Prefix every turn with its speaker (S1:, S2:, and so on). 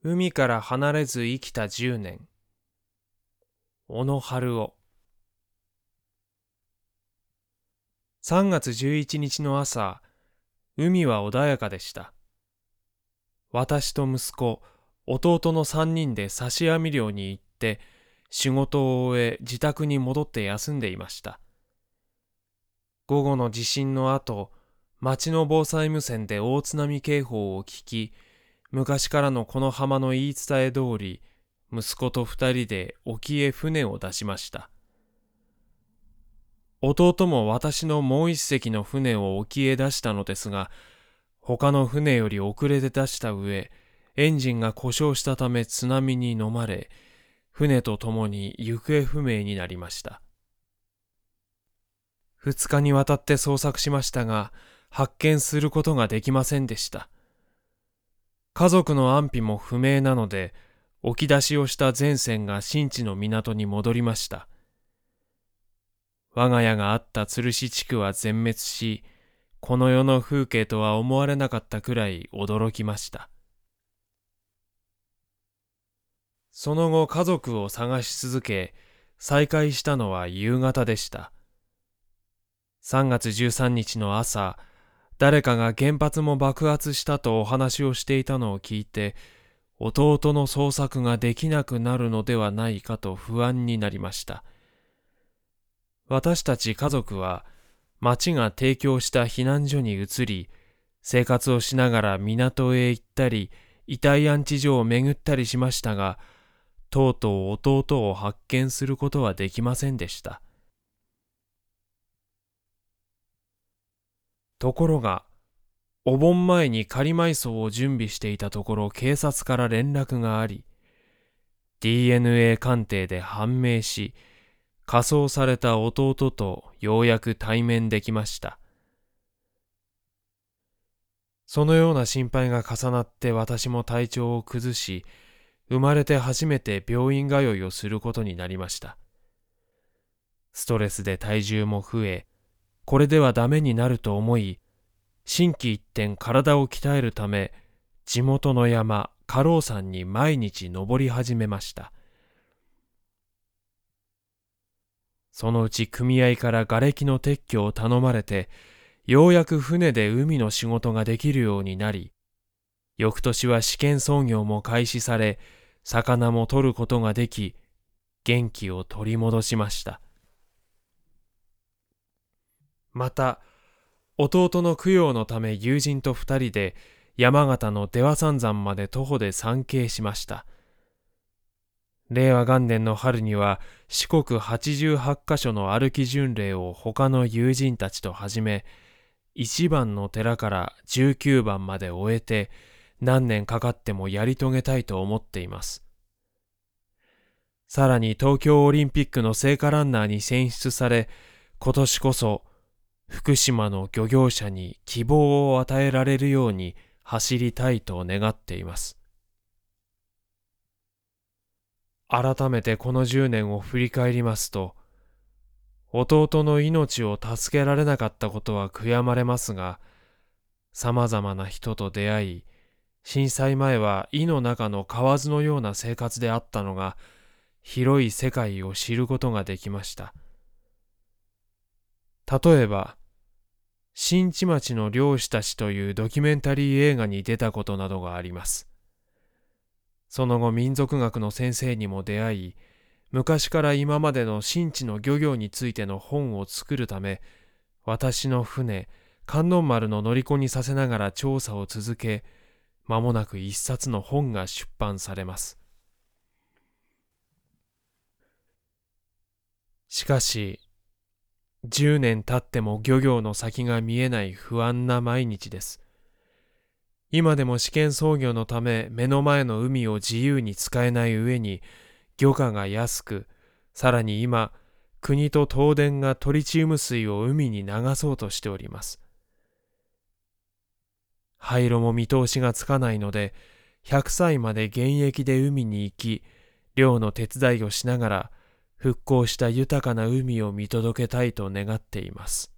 S1: 海から離れず生きた10年。小野春夫。3月11日の朝、海は穏やかでした。私と息子、弟の3人で刺し網漁に行って、仕事を終え自宅に戻って休んでいました。午後の地震の後、町の防災無線で大津波警報を聞き、昔からのこの浜の言い伝え通り、息子と2人で沖へ船を出しました。弟も私のもう一隻の船を沖へ出したのですが、他の船より遅れて出した上、エンジンが故障したため津波に飲まれ、船と共に行方不明になりました。2日にわたって捜索しましたが、発見することができませんでした。家族の安否も不明なので、沖出しをした全船が新地の港に戻りました。我が家があった鶴市地区は全滅し、この世の風景とは思われなかったくらい驚きました。その後家族を探し続け、再会したのは夕方でした。3月13日の朝、誰かが原発も爆発したとお話をしていたのを聞いて、弟の捜索ができなくなるのではないかと不安になりました。私たち家族は、町が提供した避難所に移り、生活をしながら港へ行ったり、遺体安置所を巡ったりしましたが、とうとう弟を発見することはできませんでした。ところが、お盆前に仮埋葬を準備していたところ警察から連絡があり、DNA 鑑定で判明し、火葬された弟とようやく対面できました。そのような心配が重なって私も体調を崩し、生まれて初めて病院通いをすることになりました。ストレスで体重も増え、これではダメになると思い、心機一転体を鍛えるため、地元の山、家老山に毎日登り始めました。そのうち組合から瓦礫の撤去を頼まれて、ようやく船で海の仕事ができるようになり、翌年は試験操業も開始され、魚も取ることができ、元気を取り戻しました。また、弟の供養のため友人と2人で山形の出羽三山まで徒歩で参詣しました。令和元年の春には四国88カ所の歩き巡礼を他の友人たちと始め、1番の寺から19番まで終えて何年かかってもやり遂げたいと思っています。さらに東京オリンピックの聖火ランナーに選出され、今年こそ福島の漁業者に希望を与えられるように走りたいと願っています。改めてこの10年を振り返りますと、弟の命を助けられなかったことは悔やまれますが、様々な人と出会い、震災前は井の中の蛙のような生活であったのが、広い世界を知ることができました。例えば、新地町の漁師たちというドキュメンタリー映画に出たことなどがあります。その後民族学の先生にも出会い、昔から今までの新地の漁業についての本を作るため、私の船、観音丸の乗り子にさせながら調査を続け、間もなく一冊の本が出版されます。しかし、10年経っても漁業の先が見えない不安な毎日です。今でも試験操業のため目の前の海を自由に使えない上に漁価が安く、さらに今国と東電がトリチウム水を海に流そうとしております。廃炉も見通しがつかないので、100歳まで現役で海に行き、漁の手伝いをしながら復興した豊かな海を見届けたいと願っています。